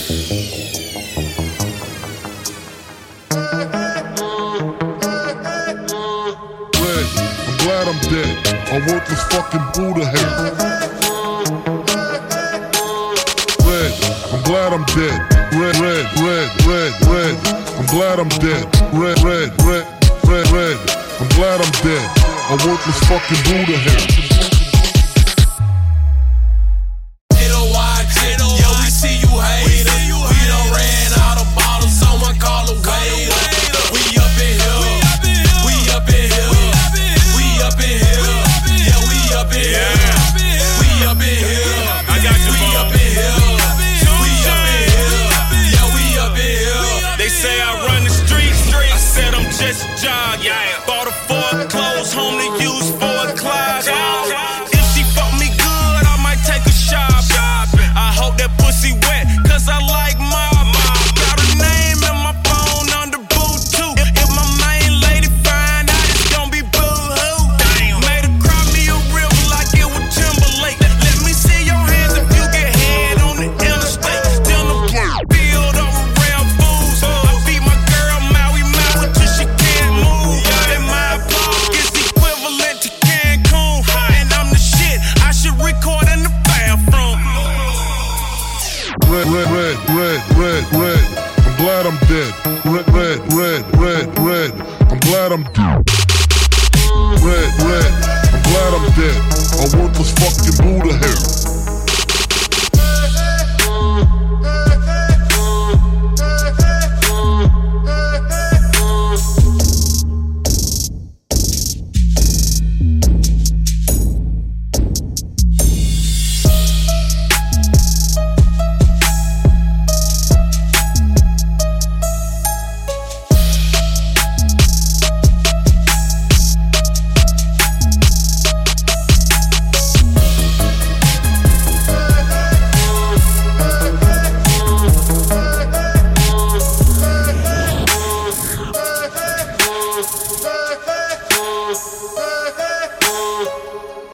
I'm glad I'm dead. A worthless fucking Buddha head. Red, I'm glad I'm dead. Red, red, red, red, red. I'm glad I'm dead. Red, red, red, red, red. I'm glad I'm dead. A worthless fucking Buddha head. Yo, we see you haters. We done ran out of bottles. Someone call a waiter. We up in here. We up in here. We up in here. Yeah, we up in here. We up in here. I got you, we up in here. We up in here. Yeah, we up in here. They say I run the streets. I said I'm just a jog. Bought a Ford, clothes home to use for a closet. If she fuck me good, I might take a shot. I hope that pussy wet, cause I like my got a name in my phone under boot too. If my main lady find out, it's gon' be boo-hoo. Made her cry me a river like it was Timberlake. Let me see your hands if you get head on the interstate. Still the field over round fools. I beat my girl Maui till she can't move. And my pocket's equivalent to Cancun. And I'm the shit, I should record in the bathroom. Red, red, red, red, red, red. I'm glad I'm dead. Red, red, red, red, red. I'm glad I'm dead. Red, red. I'm glad I'm dead.